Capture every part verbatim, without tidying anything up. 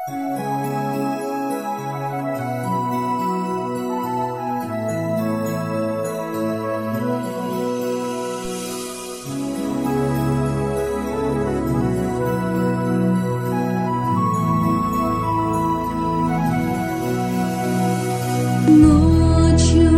Ночью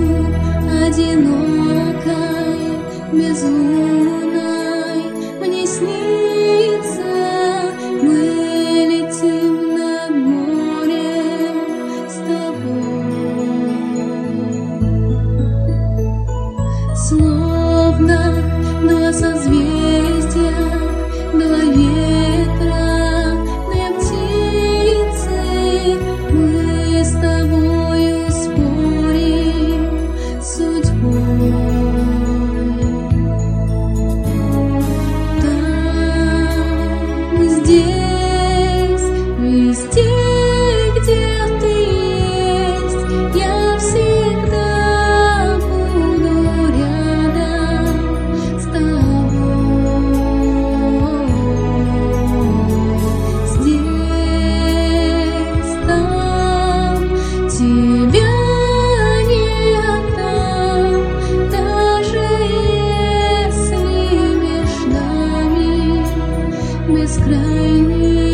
одинокой, безлунной мне снится, мы летим над морем с тобой. Словно два созвездия, два ветра, две птицы, мы с тобою спорим судьбой. Там, здесь, везде, где ты есть, я всегда буду рядом с тобой. Здесь, там, тебя не отдам, даже если между нами бескрайний